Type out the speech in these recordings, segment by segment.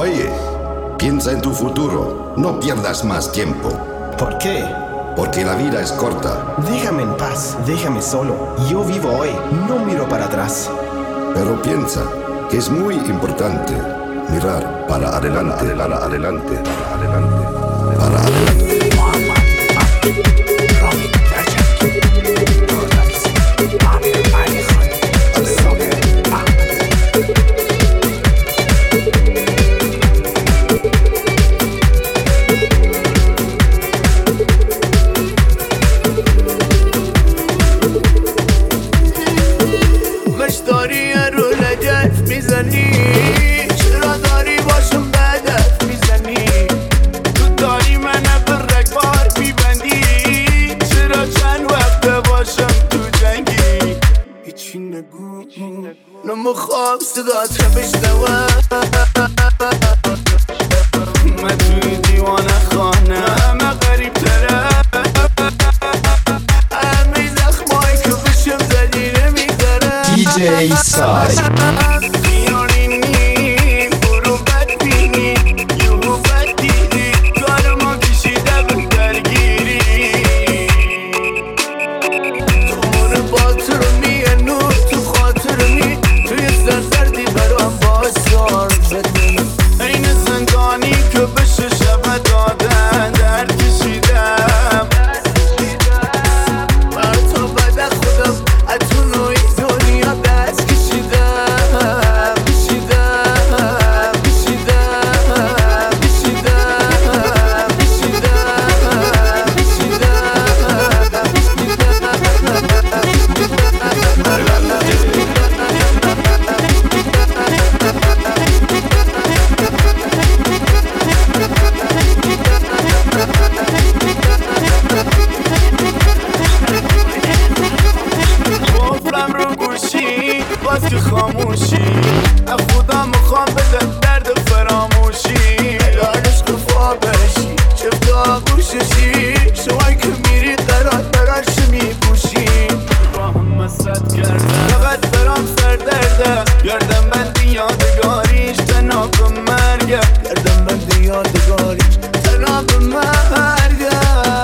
Oye, piensa en tu futuro. No pierdas más tiempo. ¿Por qué? Porque la vida es corta. Déjame en paz, déjame solo. Yo vivo hoy, no miro para atrás. Pero piensa que es muy importante mirar para adelante, para adelante, para adelante, para adelante. چرا داری باشم بدت میزنی تو داری منو به رگبار میبندی چرا چند وقت باشم تو جنگی هیچی نگو نمیخوام صدات رو بشنوم من توی دیوانه خانه همه غریب تره همه زخمایی که بشم زدی نمیگذره DJ Sai. باز که خاموشی از خدا میخوام بده درد فراموشی الانش کفا بشی چفت آغوششی شمایی که میری قرارش میپوشی با هم مسد کردم فقط برام سر درده گردم بندی یادگاریش تنها به مرگه گردم بندی یادگاریش تنها به مرگه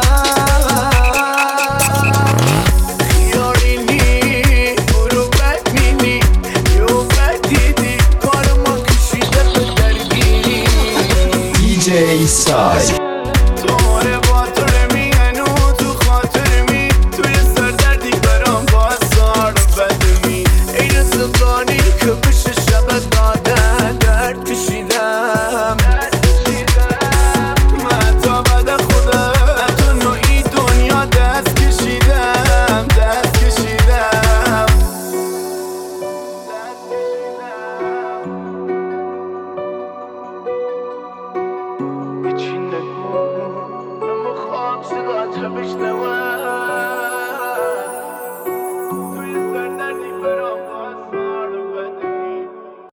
DJ Sai. دوباره با تو نمیگن و تو خاطر می توی سردردی برام باز سار بدمی این زبانی که بشه شب دادن درد کشیدم من تا بعد خدا تو نوعی دنیا دست کشیدم هیچی نگو نمیخوام صدات رو بشنوم